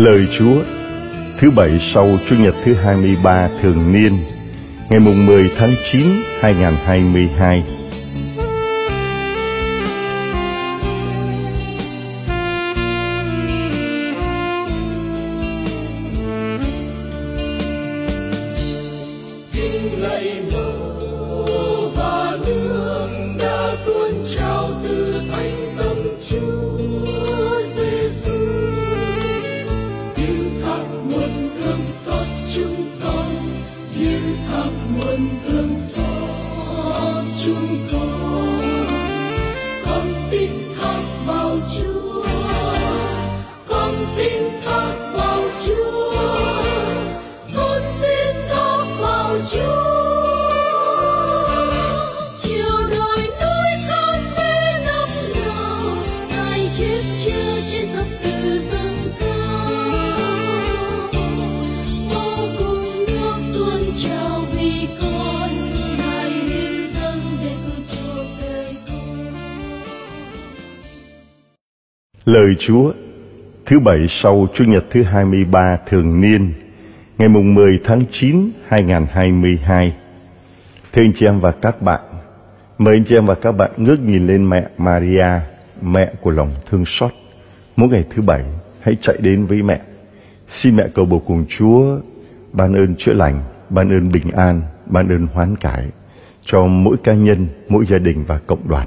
Lời Chúa thứ Bảy sau Chủ nhật thứ 23 thường niên, ngày mùng 10 tháng 9, 2022. Kính lạy mẫu và nương đã tuôn trào từ thánh tâm Chúa Giêsu, như thác nguồn thương xót chúng con, như thác nguồn thương xót chúng con. Con tin thác vào Chúa, con tin thác vào Chúa, con tin thác vào Chúa. Chiều đồi núi không biết năm nào, Ngài chết chưa trên thập tự dâng cao. Máu cùng nước tuôn trào vì con, Ngài hiến dâng để cứu chuộc đời con. Lời Chúa thứ Bảy sau Chủ nhật thứ 23 thường niên, ngày mùng 10 tháng 9, 2022. Thưa anh chị em và các bạn, mời anh chị em và các bạn ngước nhìn lên mẹ Maria, mẹ của lòng thương xót. Mỗi ngày thứ Bảy, hãy chạy đến với mẹ. Xin mẹ cầu bầu cùng Chúa ban ơn chữa lành, ban ơn bình an, ban ơn hoán cải cho mỗi cá nhân, mỗi gia đình và cộng đoàn.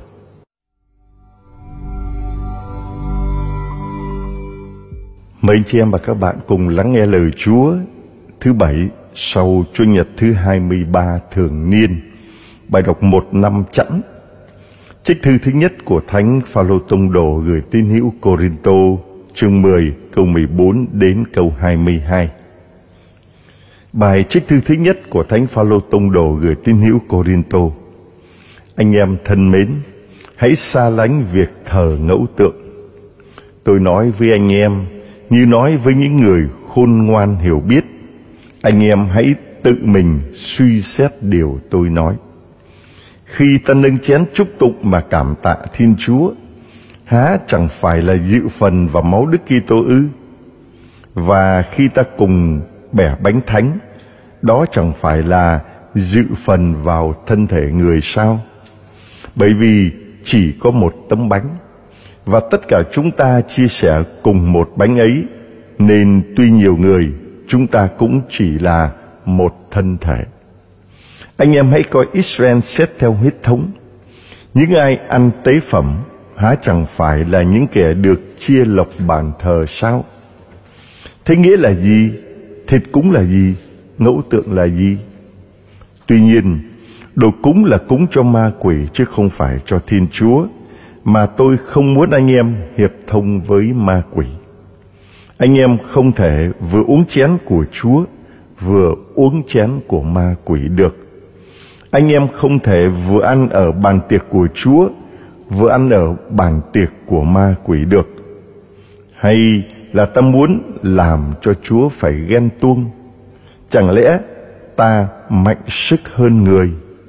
Mời anh chị em và các bạn cùng lắng nghe lời Chúa thứ Bảy sau Chủ nhật thứ 23 thường niên. Bài đọc 1 năm chẵn. Trích thư thứ nhất của Thánh Phaolô Tông đồ gửi tín hữu Cô-rin-tô, chương 10 câu 14 đến câu 22. Bài trích thư thứ nhất của Thánh Phaolô Tông đồ gửi tín hữu Cô-rin-tô. Anh em thân mến, hãy xa lánh việc thờ ngẫu tượng. Tôi nói với anh em như nói với những người khôn ngoan hiểu biết. Anh em hãy tự mình suy xét điều tôi nói. Khi ta nâng chén chúc tụng mà cảm tạ Thiên Chúa, há chẳng phải là dự phần vào máu Đức Kitô ư? Và khi ta cùng bẻ bánh thánh, đó chẳng phải là dự phần vào thân thể người sao? Bởi vì chỉ có một tấm bánh, và tất cả chúng ta chia sẻ cùng một bánh ấy, nên tuy nhiều người, chúng ta cũng chỉ là một thân thể. Anh em hãy coi Israel xét theo huyết thống. Những ai ăn tế phẩm há chẳng phải là những kẻ được chia lộc bàn thờ sao? Thế nghĩa là gì? Thịt cúng là gì? Ngẫu tượng là gì? Tuy nhiên, đồ cúng là cúng cho ma quỷ chứ không phải cho Thiên Chúa, mà tôi không muốn anh em hiệp thông với ma quỷ. Anh em không thể vừa uống chén của Chúa, vừa uống chén của ma quỷ được. Anh em không thể vừa ăn ở bàn tiệc của Chúa, vừa ăn ở bàn tiệc của ma quỷ được. Hay là ta muốn làm cho Chúa phải ghen tuông? Chẳng lẽ ta mạnh sức hơn người?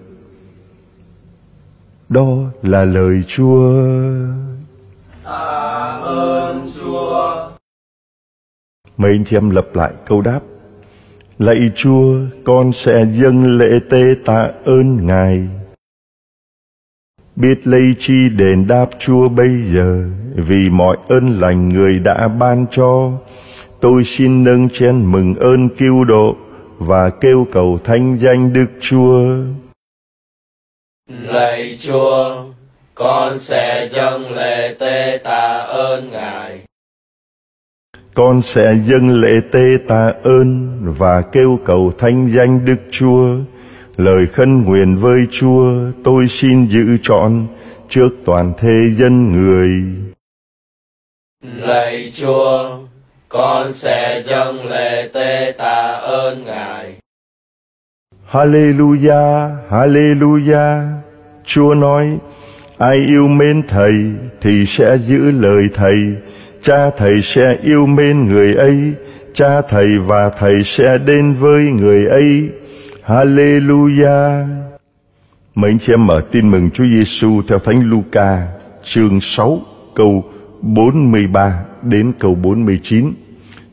Đó là lời Chúa. Tạ ơn Chúa. Mấy anh chị em lặp lại câu đáp. Lạy Chúa, con sẽ dâng lễ tế tạ ơn Ngài. Biết lấy chi đền đáp Chúa bây giờ, vì mọi ơn lành Người đã ban cho. Tôi xin nâng chén mừng ơn cứu độ và kêu cầu thánh danh Đức Chúa. Lạy Chúa, con sẽ dâng lễ tế tạ ơn Ngài. Con sẽ dâng lễ tế tạ ơn và kêu cầu thánh danh Đức Chúa. Lời khấn nguyện với Chúa tôi xin giữ trọn trước toàn thế dân người. Lạy Chúa, con sẽ dâng lễ tế tạ ơn Ngài. Hallelujah, Hallelujah. Chúa nói, ai yêu mến Thầy thì sẽ giữ lời Thầy. Cha Thầy sẽ yêu mến người ấy, Cha Thầy và Thầy sẽ đến với người ấy. Hallelujah. Mấy anh chị em mở tin mừng Chúa Giêsu theo Thánh Luca, chương 6, câu 43 đến câu 49.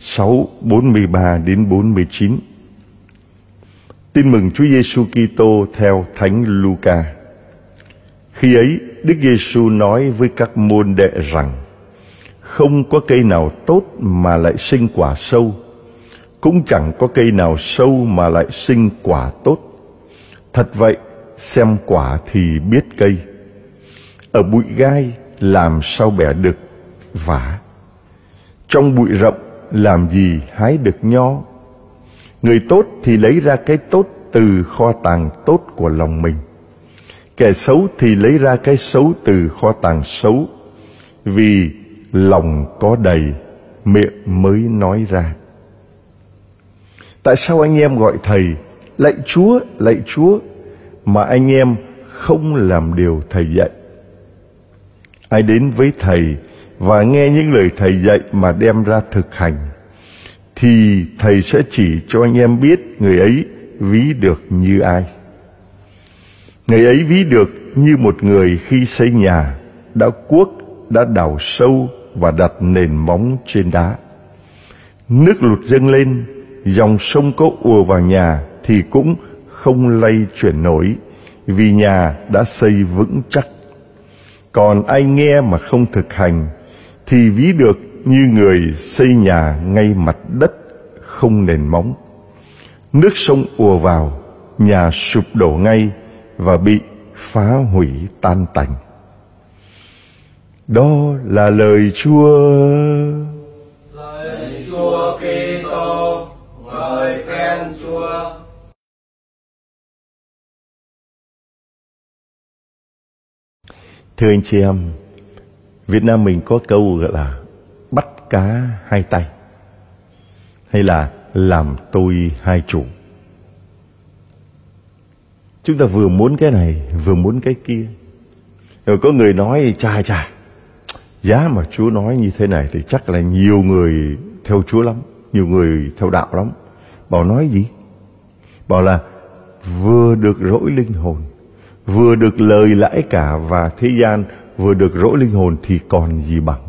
6:43 đến 49. Tin mừng Chúa Giêsu Kitô theo Thánh Luca. Khi ấy, Đức Giêsu nói với các môn đệ rằng: không có cây nào tốt mà lại sinh quả sâu, cũng chẳng có cây nào sâu mà lại sinh quả tốt. Thật vậy, xem quả thì biết cây. Ở bụi gai làm sao bẻ được vả? Trong bụi rậm làm gì hái được nho? Người tốt thì lấy ra cái tốt từ kho tàng tốt của lòng mình, kẻ xấu thì lấy ra cái xấu từ kho tàng xấu. Vì lòng có đầy, miệng mới nói ra. Tại sao anh em gọi Thầy, lạy Chúa, mà anh em không làm điều Thầy dạy? Ai đến với Thầy và nghe những lời Thầy dạy mà đem ra thực hành, thì Thầy sẽ chỉ cho anh em biết người ấy ví được như ai. Người ấy ví được như một người khi xây nhà, đã cuốc, đã đào sâu và đặt nền móng trên đá. Nước lụt dâng lên, dòng sông có ùa vào nhà thì cũng không lay chuyển nổi, vì nhà đã xây vững chắc. Còn ai nghe mà không thực hành thì ví được như người xây nhà ngay mặt đất, không nền móng. Nước sông ùa vào, nhà sụp đổ ngay và bị phá hủy tan tành. Đó là lời Chúa. Lạy Chúa Kitô, ngợi khen Chúa. Thưa anh chị em, Việt Nam mình có câu gọi là bắt cá hai tay, hay là làm tôi hai chủ. Chúng ta vừa muốn cái này, vừa muốn cái kia. Rồi có người nói: chà, giá mà Chúa nói như thế này thì chắc là nhiều người theo Chúa lắm, nhiều người theo đạo lắm. Bảo nói gì? Bảo là vừa được rỗi linh hồn, vừa được lời lãi cả và thế gian, vừa được rỗi linh hồn thì còn gì bằng.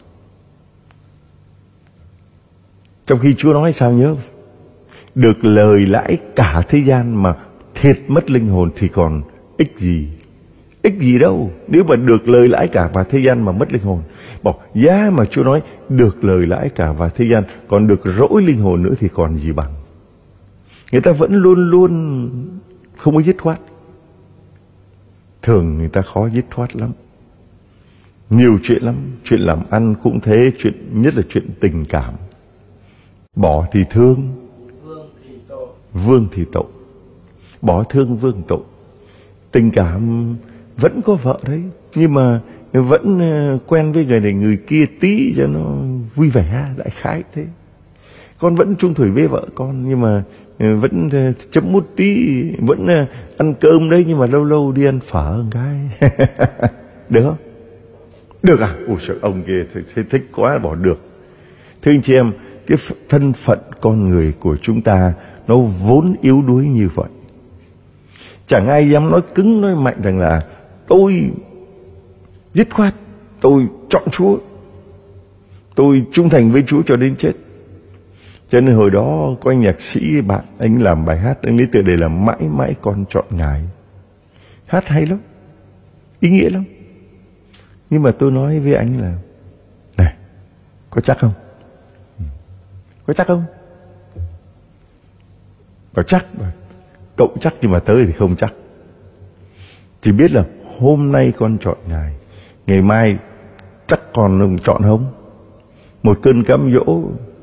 Trong khi Chúa nói sao nhớ? Được lời lãi cả thế gian mà thiệt mất linh hồn thì còn ích gì? Ích gì đâu, nếu mà được lời lãi cả và thế gian mà mất linh hồn. Bảo giá mà Chúa nói được lời lãi cả và thế gian, còn được rỗi linh hồn nữa thì còn gì bằng. Người ta vẫn luôn luôn không có dứt khoát. Thường người ta khó dứt khoát lắm. Nhiều chuyện lắm, chuyện làm ăn cũng thế, nhất là chuyện tình cảm. Bỏ thì thương, vương thì tội. Bỏ thương vương tội. Tình cảm vẫn có vợ đấy, nhưng mà vẫn quen với người này người kia tí cho nó vui vẻ, đại khái thế. Con vẫn chung thủy với vợ con, nhưng mà vẫn chấm mút tí, vẫn ăn cơm đấy, nhưng mà lâu lâu đi ăn phở một cái. Được không? Được à? Ôi trời, ông kia thích quá, bỏ được. Thưa anh chị em, cái thân phận con người của chúng ta nó vốn yếu đuối như vậy. Chẳng ai dám nói cứng nói mạnh rằng là tôi dứt khoát, tôi chọn Chúa, tôi trung thành với Chúa cho đến chết. Cho nên hồi đó có anh nhạc sĩ bạn, anh làm bài hát, anh lấy tựa đề là Mãi Mãi Con Chọn Ngài. Hát hay lắm, ý nghĩa lắm. Nhưng mà tôi nói với anh là: này, có chắc không? Có chắc không? Có chắc. Cậu chắc nhưng mà tới thì không chắc. Chỉ biết là hôm nay con chọn Ngài, ngày mai chắc còn chọn không? Một cơn cám dỗ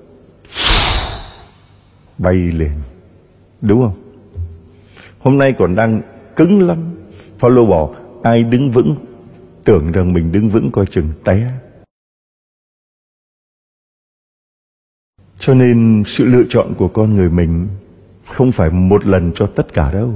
bay lên, đúng không? Hôm nay còn đang cứng lắm. Phaolô bảo ai đứng vững, tưởng rằng mình đứng vững coi chừng té. Cho nên sự lựa chọn của con người mình không phải một lần cho tất cả đâu.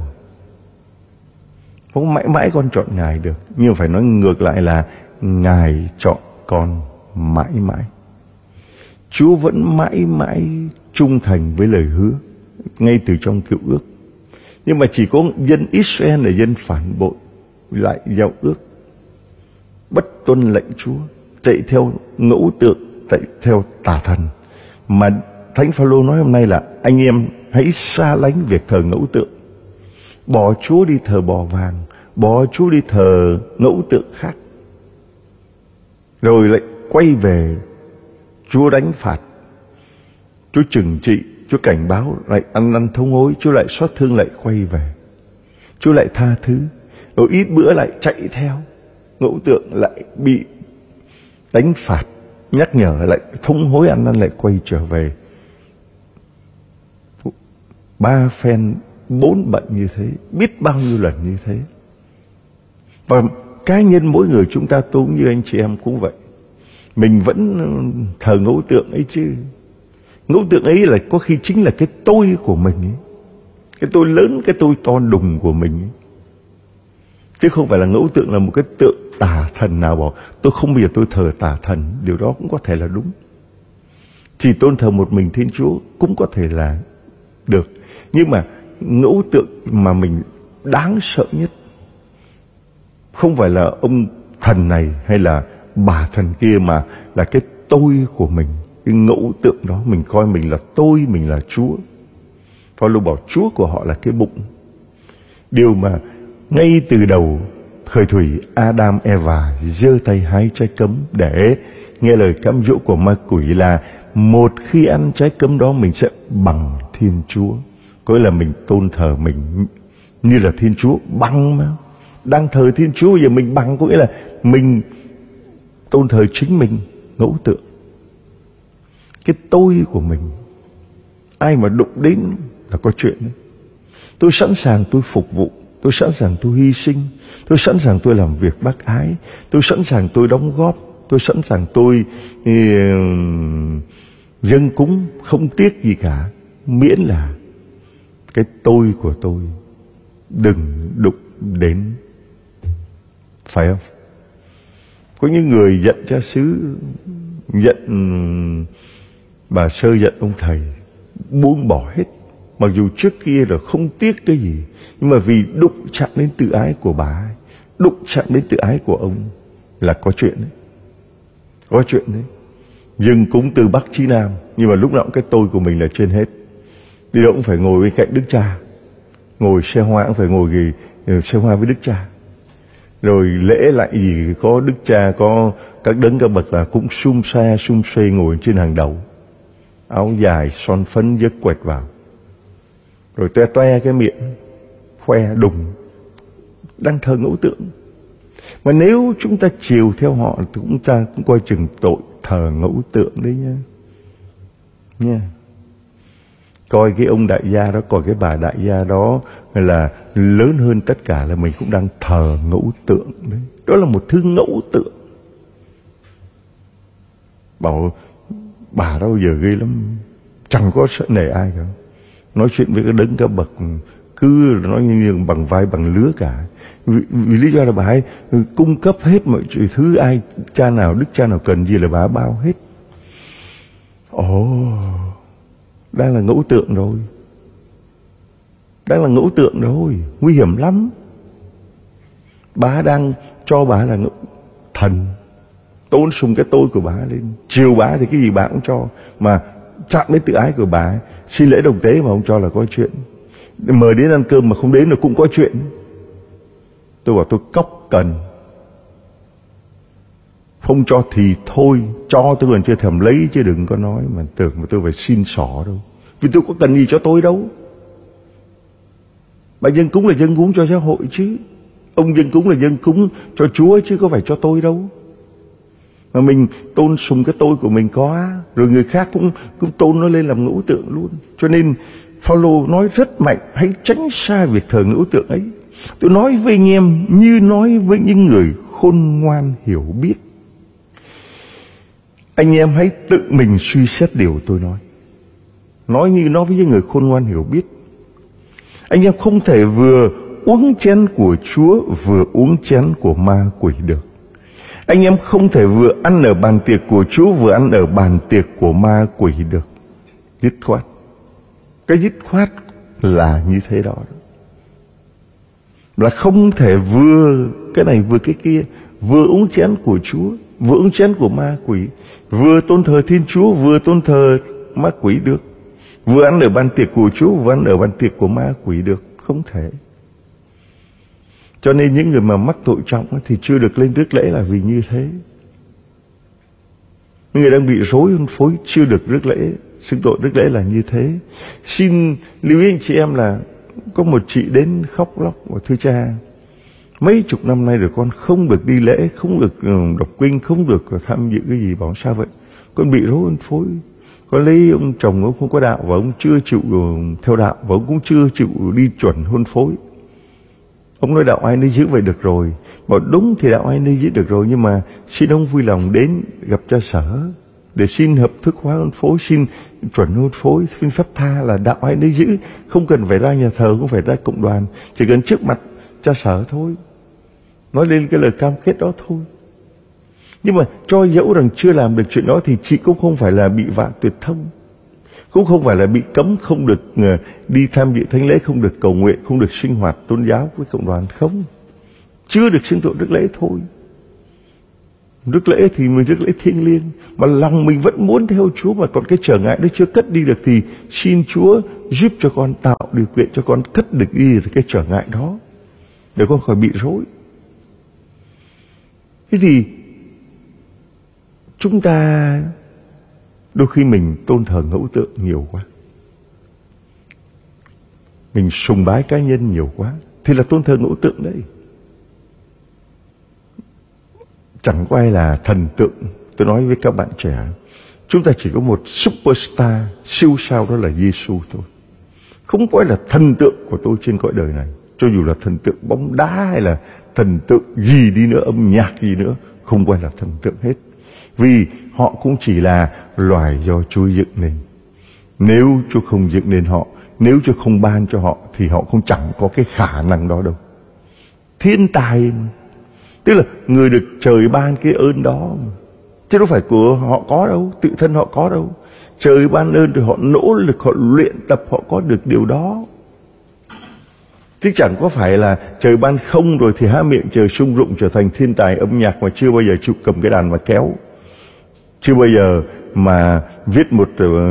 Không mãi mãi con chọn Ngài được, nhưng phải nói ngược lại là Ngài chọn con mãi mãi. Chúa vẫn mãi mãi trung thành với lời hứa ngay từ trong Cựu Ước. Nhưng mà chỉ có dân Israel là dân phản bội lại giao ước, bất tuân lệnh Chúa, chạy theo ngẫu tượng, chạy theo tà thần, mà Thánh Phaolô nói hôm nay là anh em hãy xa lánh việc thờ ngẫu tượng. Bỏ Chúa đi thờ bò vàng, bỏ Chúa đi thờ ngẫu tượng khác. Rồi lại quay về, Chúa đánh phạt, Chúa trừng trị, Chúa cảnh báo, lại ăn năn thống hối, Chúa lại xót thương, lại quay về, Chúa lại tha thứ. Rồi ít bữa lại chạy theo ngẫu tượng, lại bị đánh phạt, nhắc nhở, lại thống hối ăn năn, lại quay trở về. 3 phen 4 bận như thế, biết bao nhiêu lần như thế. Và cá nhân mỗi người chúng ta, tôi cũng như anh chị em cũng vậy. Mình vẫn thờ ngẫu tượng ấy chứ. Ngẫu tượng ấy là có khi chính là cái tôi của mình ấy. Cái tôi lớn, cái tôi to đùng của mình ấy. Chứ không phải là ngẫu tượng là một cái tượng tà thần nào bảo tôi không bao giờ tôi thờ tà thần. Điều đó cũng có thể là đúng. Chỉ tôn thờ một mình Thiên Chúa cũng có thể là được. Nhưng mà ngẫu tượng mà mình đáng sợ nhất không phải là ông thần này hay là bà thần kia, mà là cái tôi của mình. Cái ngẫu tượng đó mình coi mình là tôi, mình là Chúa. Phaolô bảo Chúa của họ là cái bụng. Điều mà ngay từ đầu khởi thủy, Adam Eva giơ tay hái trái cấm để nghe lời cám dỗ của ma quỷ là một khi ăn trái cấm đó mình sẽ bằng Thiên Chúa. Có nghĩa là mình tôn thờ mình như là Thiên Chúa, bằng mà. Đang thờ Thiên Chúa bây giờ mình bằng, có nghĩa là mình tôn thờ chính mình, ngẫu tượng. Cái tôi của mình, ai mà đụng đến là có chuyện đấy. Tôi sẵn sàng tôi phục vụ, tôi sẵn sàng tôi hy sinh, tôi sẵn sàng tôi làm việc bác ái, tôi sẵn sàng tôi đóng góp, tôi sẵn sàng tôi dâng cúng, không tiếc gì cả, miễn là cái tôi của tôi đừng đụng đến. Phải không? Có những người giận cha xứ, giận bà Sơ, giận ông thầy, buông bỏ hết. Mặc dù trước kia là không tiếc cái gì, nhưng mà vì đụng chạm đến tự ái của bà ấy, đụng chạm đến tự ái của ông là có chuyện đấy. Có chuyện đấy. Dâng cúng từ Bắc chí Nam, nhưng mà lúc nào cũng cái tôi của mình là trên hết. Đi đâu cũng phải ngồi bên cạnh Đức Cha, ngồi xe hoa cũng phải ngồi xe hoa với Đức Cha. Rồi lễ lại gì có Đức Cha, có các đấng các bậc là cũng xum xuê ngồi trên hàng đầu, áo dài son phấn dớt quẹt vào, rồi toe cái miệng khoe đùng, đang thờ ngẫu tượng. Mà nếu chúng ta chiều theo họ thì chúng ta cũng coi chừng tội thờ ngẫu tượng đấy nha. Coi cái ông đại gia đó, coi cái bà đại gia đó là lớn hơn tất cả, là mình cũng đang thờ ngẫu tượng đấy. Đó là một thứ ngẫu tượng. Bảo bà đó giờ ghê lắm, chẳng có sợ nể ai cả. Nói chuyện với cái đấng các bậc cứ nói như bằng vai bằng lứa cả. Vì lý do là bà ấy cung cấp hết mọi thứ, ai cha nào Đức Cha nào cần gì là bà bao hết. Đang là ngẫu tượng rồi. Đang là ngẫu tượng rồi, nguy hiểm lắm. Bà đang cho bà là thần, tôn sùng cái tôi của bà lên, chiều bà thì cái gì bà cũng cho, mà chạm đến tự ái của bà, xin lễ đồng tế mà không cho là có chuyện, mời đến ăn cơm mà không đến là cũng có chuyện. Tôi bảo tôi cóc cần, không cho thì thôi, cho tôi còn chưa thèm lấy chứ đừng có nói mà tưởng mà tôi phải xin xỏ đâu, vì tôi có cần gì cho tôi đâu. Bà dân cúng là dân cúng cho xã hội chứ, ông dân cúng là dân cúng cho Chúa chứ có phải cho tôi đâu. Mà mình tôn sùng cái tôi của mình quá, rồi người khác cũng tôn nó lên làm ngẫu tượng luôn. Cho nên Phaolô nói rất mạnh, hãy tránh xa việc thờ ngẫu tượng ấy. Tôi nói với anh em như nói với những người khôn ngoan hiểu biết. Anh em hãy tự mình suy xét điều tôi nói. Nói như nói với những người khôn ngoan hiểu biết. Anh em không thể vừa uống chén của Chúa vừa uống chén của ma quỷ được. Anh em không thể vừa ăn ở bàn tiệc của Chúa vừa ăn ở bàn tiệc của ma quỷ được. Dứt khoát. Cái dứt khoát là như thế đó. Là không thể vừa cái này vừa cái kia, vừa uống chén của Chúa vừa uống chén của ma quỷ, vừa tôn thờ Thiên Chúa vừa tôn thờ ma quỷ được. Vừa ăn ở bàn tiệc của Chúa, vừa ăn ở bàn tiệc của ma quỷ được. Không thể. Cho nên những người mà mắc tội trọng thì chưa được lên rước lễ là vì như thế. Những người đang bị rối hôn phối chưa được rước lễ, xưng tội rước lễ là như thế. Xin lưu ý anh chị em là có một chị đến khóc lóc và thưa cha, mấy chục năm nay rồi con không được đi lễ, không được đọc kinh, không được tham dự cái gì. Bảo sao vậy? Con bị rối hôn phối. Con lấy ông chồng ông không có đạo và ông chưa chịu theo đạo và ông cũng chưa chịu đi chuẩn hôn phối. Ông nói đạo ai nấy giữ vậy được rồi. Bảo đúng thì đạo ai nấy giữ được rồi, nhưng mà xin ông vui lòng đến gặp cha sở để xin hợp thức hóa hôn phối, xin chuẩn hôn phối, xin phép tha là đạo ai nấy giữ. Không cần phải ra nhà thờ, không phải ra cộng đoàn, chỉ cần trước mặt cha sở thôi, nói lên cái lời cam kết đó thôi. Nhưng mà cho dẫu rằng chưa làm được chuyện đó thì chị cũng không phải là bị vạ tuyệt thông, cũng không phải là bị cấm không được đi tham dự thánh lễ, không được cầu nguyện, không được sinh hoạt tôn giáo với cộng đoàn. Không, chưa được xưng tội rước lễ thôi. Rước lễ thì mình rước lễ thiêng liêng, mà lòng mình vẫn muốn theo Chúa, mà còn cái trở ngại đó chưa cất đi được thì xin Chúa giúp cho con, tạo điều kiện cho con cất được đi cái trở ngại đó để con khỏi bị rối. Thế thì chúng ta đôi khi mình tôn thờ ngẫu tượng nhiều quá, mình sùng bái cá nhân nhiều quá, thì là tôn thờ ngẫu tượng đấy. Chẳng có ai là thần tượng. Tôi nói với các bạn trẻ, chúng ta chỉ có một superstar, siêu sao, đó là Giêsu thôi. Không có ai là thần tượng của tôi trên cõi đời này. Cho dù là thần tượng bóng đá hay là thần tượng gì đi nữa, âm nhạc gì nữa, không có ai là thần tượng hết. Vì họ cũng chỉ là loài do Chúa dựng nên. Nếu Chúa không dựng nên họ, nếu Chúa không ban cho họ, thì họ cũng chẳng có cái khả năng đó đâu. Thiên tài, tức là người được trời ban cái ơn đó, chứ đâu phải của họ có đâu, tự thân họ có đâu. Trời ban ơn rồi họ nỗ lực, họ luyện tập, họ có được điều đó. Chứ chẳng có phải là trời ban không rồi thì há miệng trời sung rụng trở thành thiên tài âm nhạc mà chưa bao giờ chịu cầm cái đàn mà kéo, chưa bao giờ mà viết một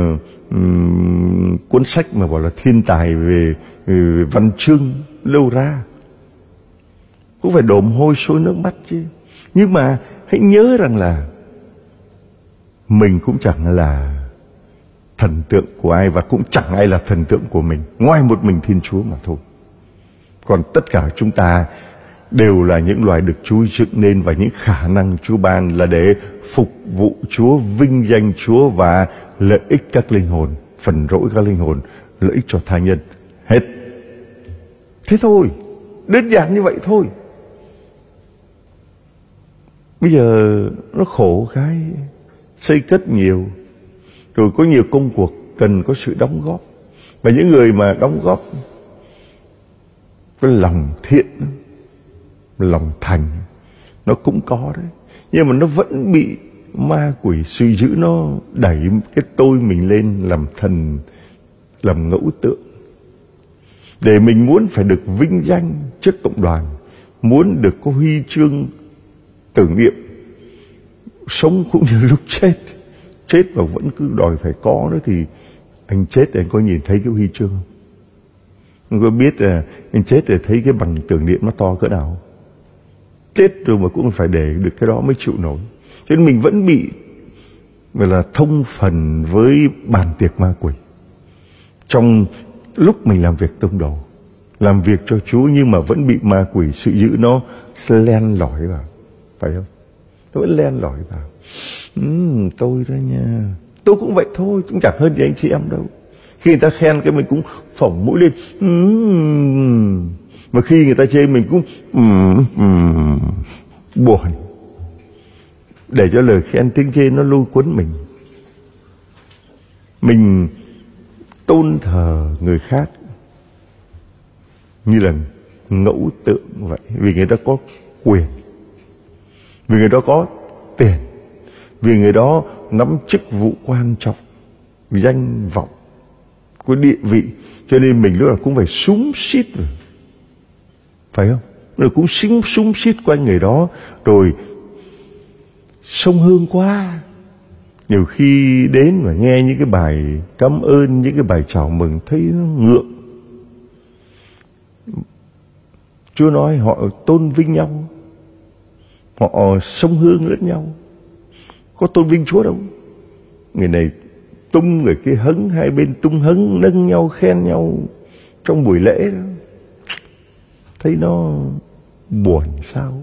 cuốn sách mà bảo là thiên tài về văn chương lâu ra. Cũng phải đổ mồ hôi sôi nước mắt chứ. Nhưng mà hãy nhớ rằng là mình cũng chẳng là thần tượng của ai, và cũng chẳng ai là thần tượng của mình, ngoài một mình Thiên Chúa mà thôi. Còn tất cả chúng ta đều là những loài được Chúa dựng nên, và những khả năng Chúa ban là để phục vụ Chúa, vinh danh Chúa và lợi ích các linh hồn, phần rỗi các linh hồn, lợi ích cho tha nhân. Hết. Thế thôi, đơn giản như vậy thôi. Bây giờ nó khổ cái xây cất nhiều, rồi có nhiều công cuộc cần có sự đóng góp, và những người mà đóng góp cái lòng thiện, lòng thành nó cũng có đấy, nhưng mà nó vẫn bị ma quỷ suy dữ, nó đẩy cái tôi mình lên làm thần, làm ngẫu tượng, để mình muốn phải được vinh danh trước cộng đoàn, muốn được có huy chương tưởng niệm, sống cũng như lúc chết mà vẫn cứ đòi phải có nữa. Thì anh chết anh có nhìn thấy cái huy chương không? Anh có biết là anh chết để thấy cái bằng tưởng niệm nó to cỡ nào? Chết rồi mà cũng phải để được cái đó mới chịu nổi. Cho nên mình vẫn bị gọi là thông phần với bàn tiệc ma quỷ. Trong lúc mình làm việc tông đồ, làm việc cho Chúa, nhưng mà vẫn bị ma quỷ sự dữ nó len lỏi vào, phải không? Nó vẫn len lỏi vào. Tôi đó nha, tôi cũng vậy thôi, cũng chẳng hơn gì anh chị em đâu. Khi người ta khen cái mình cũng phỏng mũi lên, mà khi người ta chê mình cũng buồn, để cho lời khen tiếng chê nó lôi cuốn mình. Mình tôn thờ người khác như là ngẫu tượng vậy, vì người đó có quyền, vì người đó có tiền, vì người đó nắm chức vụ quan trọng, danh vọng, có địa vị, cho nên mình lúc nào cũng phải xúm xít, phải không? Rồi cũng xúm xít quanh người đó, rồi sông hương quá, Nhiều khi đến và nghe những cái bài cảm ơn, những cái bài chào mừng, thấy nó ngượng. Chúa nói họ tôn vinh nhau, họ sông hương lẫn nhau. Có tôn vinh Chúa đâu. Người này tung, người kia hứng, hai bên tung hứng, nâng nhau, khen nhau trong buổi lễ đó. Thấy nó buồn sao?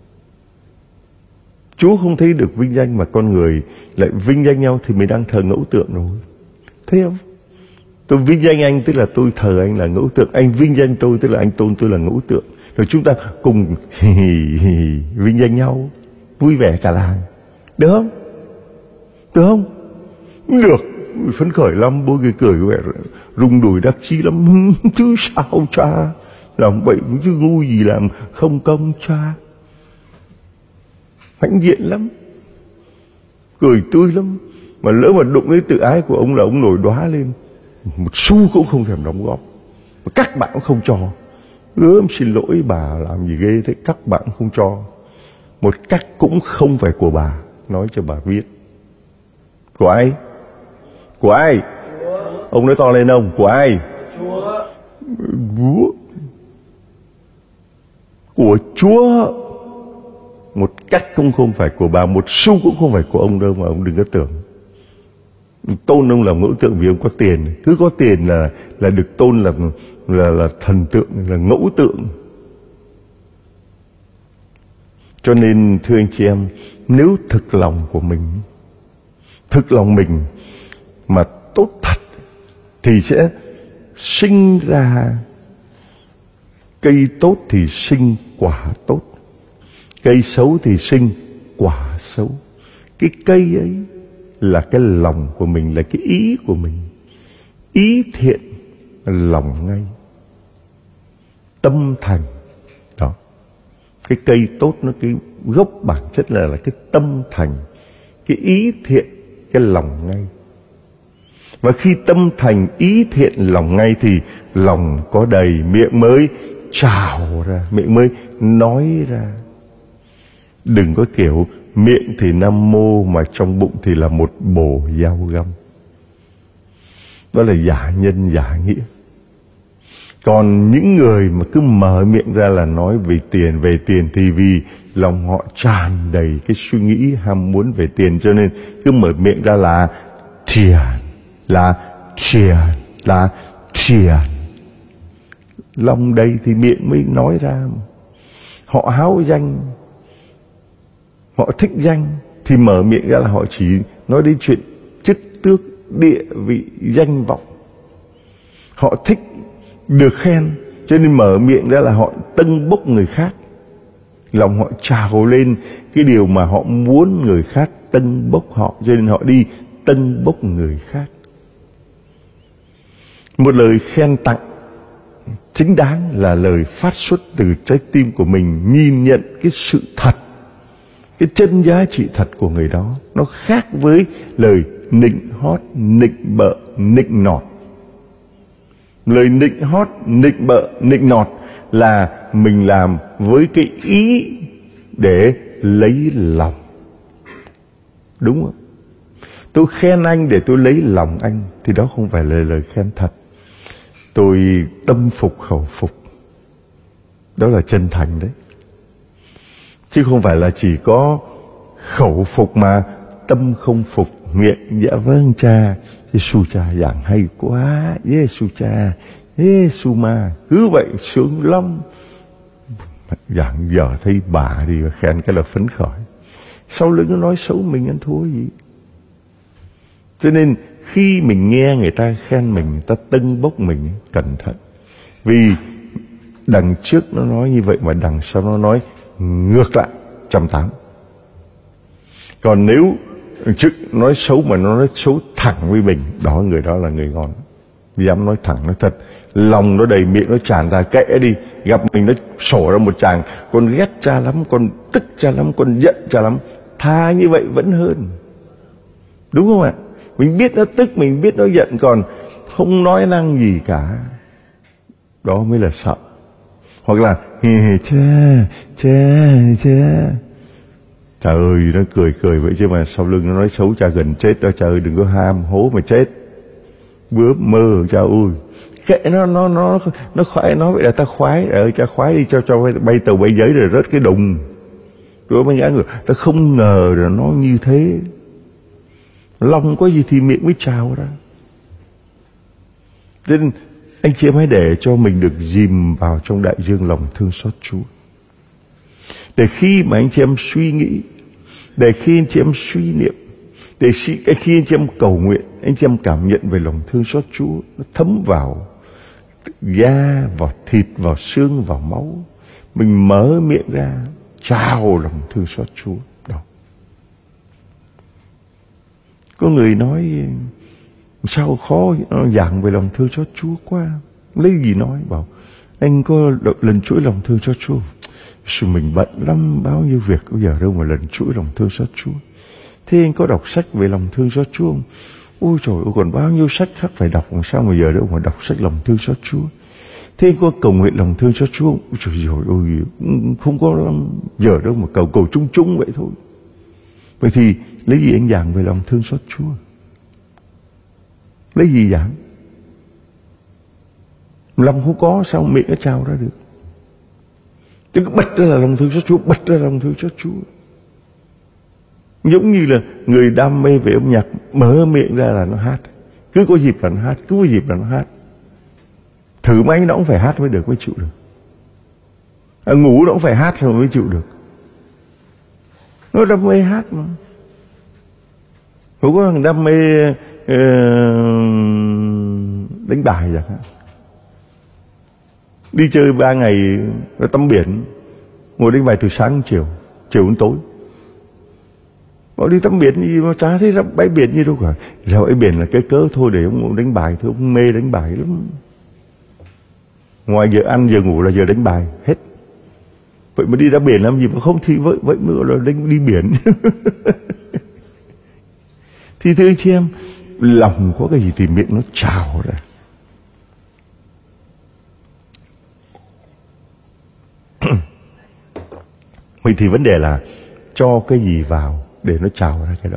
Chúa không thấy được vinh danh mà con người lại vinh danh nhau thì mình đang thờ ngẫu tượng rồi. Thấy không? Tôi vinh danh anh tức là tôi thờ anh là ngẫu tượng. Anh vinh danh tôi tức là anh tôn tôi là ngẫu tượng. Rồi chúng ta cùng vinh danh nhau, vui vẻ cả làng. Được không? Được không? Được. Phấn khởi lắm, bố cười vẻ rung đùi đắc chí lắm. Chứ sao cha? Làm vậy chứ ngu gì làm không công cha. Hãnh diện lắm, cười tươi lắm. Mà lỡ mà đụng đến tự ái của ông là ông nổi đoá lên, một xu cũng không thèm đóng góp. Mà các bạn cũng không cho. Gớm xin lỗi bà làm gì ghê thế, các bạn không cho. Một cách cũng không phải của bà, nói cho bà biết. Của ai? Của ai? Chúa. Ông nói to lên ông. Của ai? Chúa. Của Chúa. Một cách cũng không phải của bà, một xu cũng không phải của ông đâu, mà ông đừng có tưởng. Tôn ông làm ngẫu tượng vì ông có tiền. Cứ có tiền là được tôn là thần tượng, là ngẫu tượng. Cho nên thưa anh chị em, nếu thực lòng của mình, thực lòng mình mà tốt thật thì sẽ sinh ra cây tốt thì sinh quả tốt, cây xấu thì sinh quả xấu. Cái cây ấy là cái lòng của mình, là cái ý của mình. Ý thiện, lòng ngay, tâm thành. Đó. Cái cây tốt nó cái gốc bản chất là cái tâm thành, cái ý thiện, cái lòng ngay. Và khi tâm thành, ý thiện, lòng ngay thì lòng có đầy, miệng mới trào ra, miệng mới nói ra. Đừng có kiểu miệng thì Nam Mô mà trong bụng thì là một bồ dao găm. Đó là giả nhân giả nghĩa. Còn những người mà cứ mở miệng ra là nói về tiền thì vì lòng họ tràn đầy cái suy nghĩ ham muốn về tiền, cho nên cứ mở miệng ra là tiền, là tiền, là tiền. Lòng đầy thì miệng mới nói ra. Họ háo danh, họ thích danh thì mở miệng ra là họ chỉ nói đến chuyện chức tước, địa vị, danh vọng. Họ thích được khen cho nên mở miệng ra là họ tâng bốc người khác. Lòng họ trào lên cái điều mà họ muốn người khác tâng bốc họ, cho nên họ đi tâng bốc người khác. Một lời khen tặng chính đáng là lời phát xuất từ trái tim của mình, nhìn nhận cái sự thật, cái chân giá trị thật của người đó. Nó khác với lời nịnh hót, nịnh bợ, nịnh nọt. Lời nịnh hót, nịnh bợ, nịnh nọt là mình làm với cái ý để lấy lòng. Đúng không? Tôi khen anh để tôi lấy lòng anh thì đó không phải là lời khen thật. Tôi tâm phục khẩu phục, đó là chân thành đấy. Chứ không phải là chỉ có khẩu phục mà tâm không phục. Miệng dạ vâng cha, Giê-xu cha giảng hay quá, Giê-xu cha, Giê-xu ma, cứ vậy sướng lắm. Giảng giờ thấy bà đi khen cái là phấn khởi, sau lưng nó nói xấu mình ăn thua gì. Cho nên khi mình nghe người ta khen mình, người ta tâng bốc mình, cẩn thận. Vì đằng trước nó nói như vậy mà đằng sau nó nói ngược lại 180. Còn nếu trước nói xấu mà nó nói xấu thẳng với mình, đó người đó là người ngon. Dám nói thẳng nói thật, lòng nó đầy, miệng nó tràn ra, kệ đi. Gặp mình nó sổ ra một tràng, con ghét cha lắm, con tức cha lắm, con giận cha lắm, tha như vậy vẫn hơn. Đúng không ạ? Mình biết nó tức, mình biết nó giận, còn không nói năng gì cả, đó mới là sợ. Hoặc là cha Trời ơi, nó cười vậy chứ mà sau lưng nó nói xấu cha gần chết đó. Trời ơi, đừng có ham hố mà chết. Bướm mơ cha ơi. Kệ nó khoái, nói vậy là ta khoái. Cha khoái đi, cho bay tàu bay giấy rồi rớt cái đùng. Rồi mấy người ta không ngờ là nó như thế. Lòng có gì thì miệng mới trào ra. Nên anh chị em hãy để cho mình được dìm vào trong đại dương lòng thương xót Chúa. Để khi mà anh chị em suy nghĩ, để khi anh chị em suy niệm, để khi anh chị em cầu nguyện, anh chị em cảm nhận về lòng thương xót Chúa, nó thấm vào da, vào thịt, vào xương, vào máu. Mình mở miệng ra trao lòng thương xót Chúa. Đó. Có người nói sao khó giảng về lòng thương xót Chúa quá. Lấy gì nói, bảo anh có lần chuỗi lòng thương xót Chúa. Sự mình bận lắm, bao nhiêu việc bây giờ đâu mà lần chuỗi lòng thương xót Chúa. Thế anh có đọc sách về lòng thương xót Chúa không? Ôi trời ơi, còn bao nhiêu sách khác phải đọc, làm sao mà giờ đâu mà đọc sách lòng thương xót Chúa. Thế anh có cầu nguyện lòng thương xót Chúa không? Ôi trời ơi, không có lắm, giờ đâu mà cầu chung vậy thôi. Vậy thì lấy gì anh giảng về lòng thương xót Chúa? Lấy gì giảng? Lòng không có sao miệng nó trào ra được? Chứ bật ra là lòng thương xót Chúa, bật ra là lòng thương xót Chúa. Giống như là người đam mê về âm nhạc, mở miệng ra là nó hát. Cứ có dịp là nó hát, cứ có dịp là nó hát. Thử mấy nó cũng phải hát mới được, mới chịu được. Ngủ nó cũng phải hát rồi mới chịu được. Nó đam mê hát mà. Không có thằng đam mê đánh bài chẳng hạn. Đi chơi 3 ngày rồi tắm biển, ngồi đánh bài từ sáng đến chiều đến tối. Bảo đi tắm biển gì mà chả thấy ra bãi biển gì đâu cả. Ra bãi biển là cái cớ thôi để ông đánh bài thôi, ông mê đánh bài lắm. Ngoài giờ ăn giờ ngủ là giờ đánh bài hết. Vậy mà đi ra biển làm gì mà không thì vậy mới gọi là đi biển. Thì thưa anh chị em, lòng có cái gì thì miệng nó trào ra. Vậy thì vấn đề là cho cái gì vào để nó trào ra cái đó.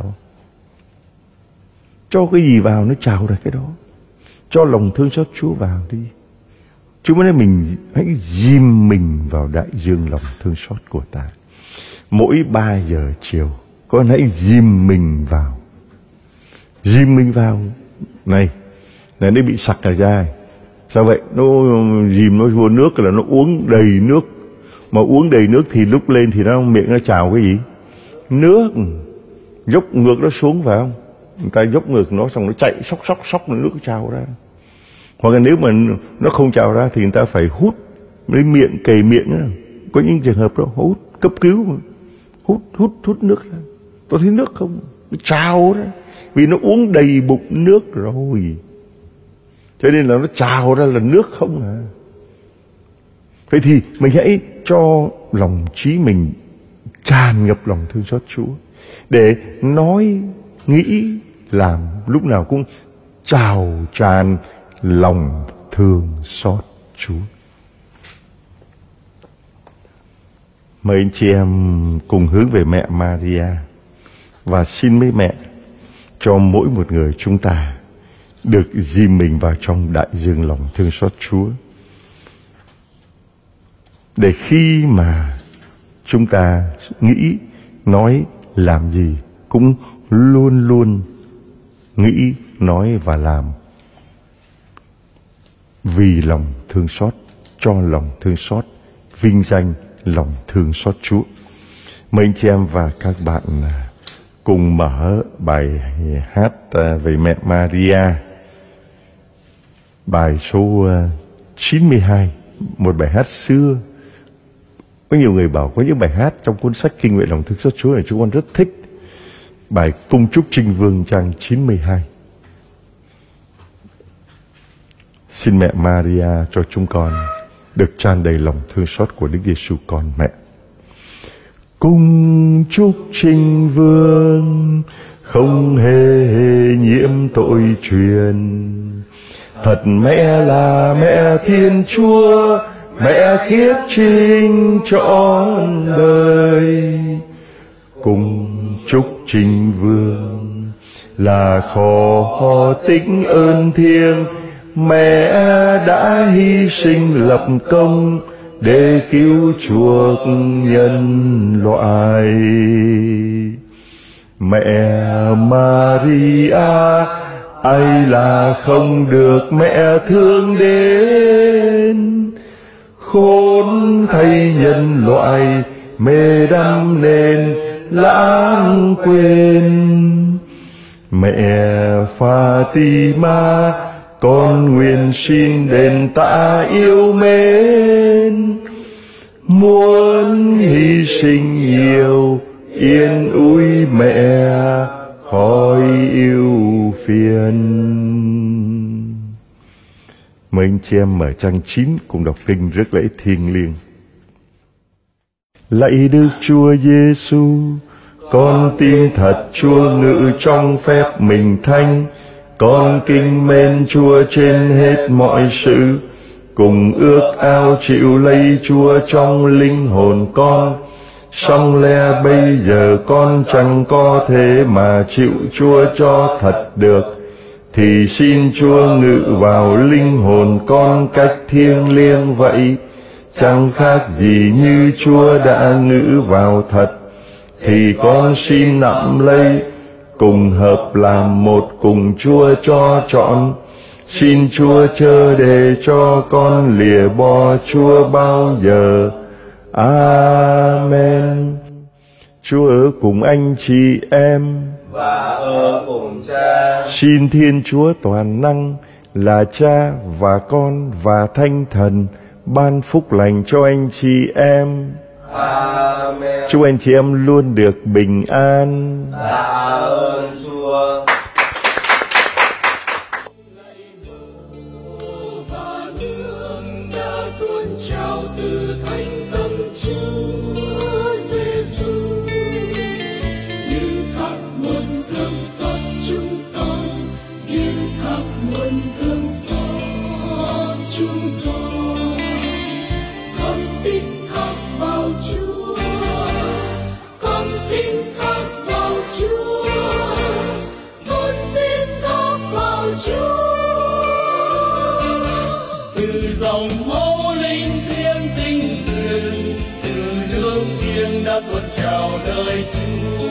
Cho cái gì vào nó trào ra cái đó. Cho lòng thương xót Chúa vào đi. Chúa mới nói mình hãy dìm mình vào đại dương lòng thương xót của ta. Mỗi 3 giờ chiều con hãy dìm mình vào. Dìm mình vào. Này nó bị sặc ở da. Sao vậy? Nó dìm nó vô nước là nó uống đầy nước. Mà uống đầy nước thì lúc lên thì nó miệng nó trào cái gì? Nước. Dốc ngược nó xuống phải không? Người ta dốc ngược nó xong nó chạy sóc nước nó trào ra. Hoặc là nếu mà nó không trào ra thì người ta phải hút lấy miệng, kề miệng đó. Có những trường hợp đó hút cấp cứu mà. Hút nước ra. Tôi thấy nước không? Nó trào ra. Vì nó uống đầy bụng nước rồi. Cho nên là nó trào ra là nước không à. Vậy thì mình hãy cho lòng trí mình tràn ngập lòng thương xót Chúa. Để nói, nghĩ, làm lúc nào cũng trào tràn lòng thương xót Chúa. Mời anh chị em cùng hướng về mẹ Maria và xin mấy mẹ cho mỗi một người chúng ta được dìm mình vào trong đại dương lòng thương xót Chúa. Để khi mà chúng ta nghĩ, nói, làm gì cũng luôn luôn nghĩ, nói và làm vì lòng thương xót, cho lòng thương xót, vinh danh lòng thương xót Chúa. Mời anh chị em và các bạn cùng mở bài hát về mẹ Maria, bài số 92, một bài hát xưa. Có nhiều người bảo có những bài hát trong cuốn sách Kinh nguyện lòng thương xót Chúa này chúng con rất thích. Bài Cung Trúc Trinh Vương trang 92. Xin mẹ Maria cho chúng con được tràn đầy lòng thương xót của Đức Giêsu con mẹ. Cung Trúc Trinh Vương không hề nhiễm tội truyền, thật mẹ là mẹ Thiên Chúa, mẹ khiết trinh trọn đời. cùng chúc trình vương. Là khó tính ơn thiêng, mẹ đã hy sinh lập công để cứu chuộc nhân loại. Mẹ Maria, ai là không được mẹ thương đến. Khốn thay nhân loại mê đắm nên lãng quên. Mẹ Fatima, con nguyện xin đền tạ yêu mến. Muốn hy sinh nhiều, yên ủi mẹ khỏi yêu phiền. Mời anh chị em mở trang 9 cùng đọc kinh rước lễ thiêng liêng. Lạy Đức Chúa Giêsu, con tin thật Chúa ngự trong phép mình thánh. Con kính mến Chúa trên hết mọi sự, cùng ước ao chịu lấy Chúa trong linh hồn con. Song lẽ bây giờ con chẳng có thể mà chịu Chúa cho thật được, thì xin Chúa ngự vào linh hồn con cách thiêng liêng vậy. Chẳng khác gì như Chúa đã ngự vào thật, thì con xin nắm lấy, cùng hợp làm một cùng Chúa cho trọn. Xin Chúa chớ để cho con lìa bỏ Chúa bao giờ. Amen. Chúa ở cùng anh chị em và ở cùng Cha. Xin Thiên Chúa toàn năng là Cha và Con và Thánh Thần ban phúc lành cho anh chị em. Amen. Chúc anh chị em luôn được bình an. Tạ ơn Chúa. Và nương đã tuôn trào từ thánh tâm Chúa Giêsu, như thác nguồn thương xót chúng con, như thác nguồn thương xót chúng con. Con tin thác vào Chúa, con tin thác vào Chúa, con tin thác vào Chúa. Từ dòng máu linh thiêng tinh tuyền, từ nước thiêng đã tuôn trào đời Chúa.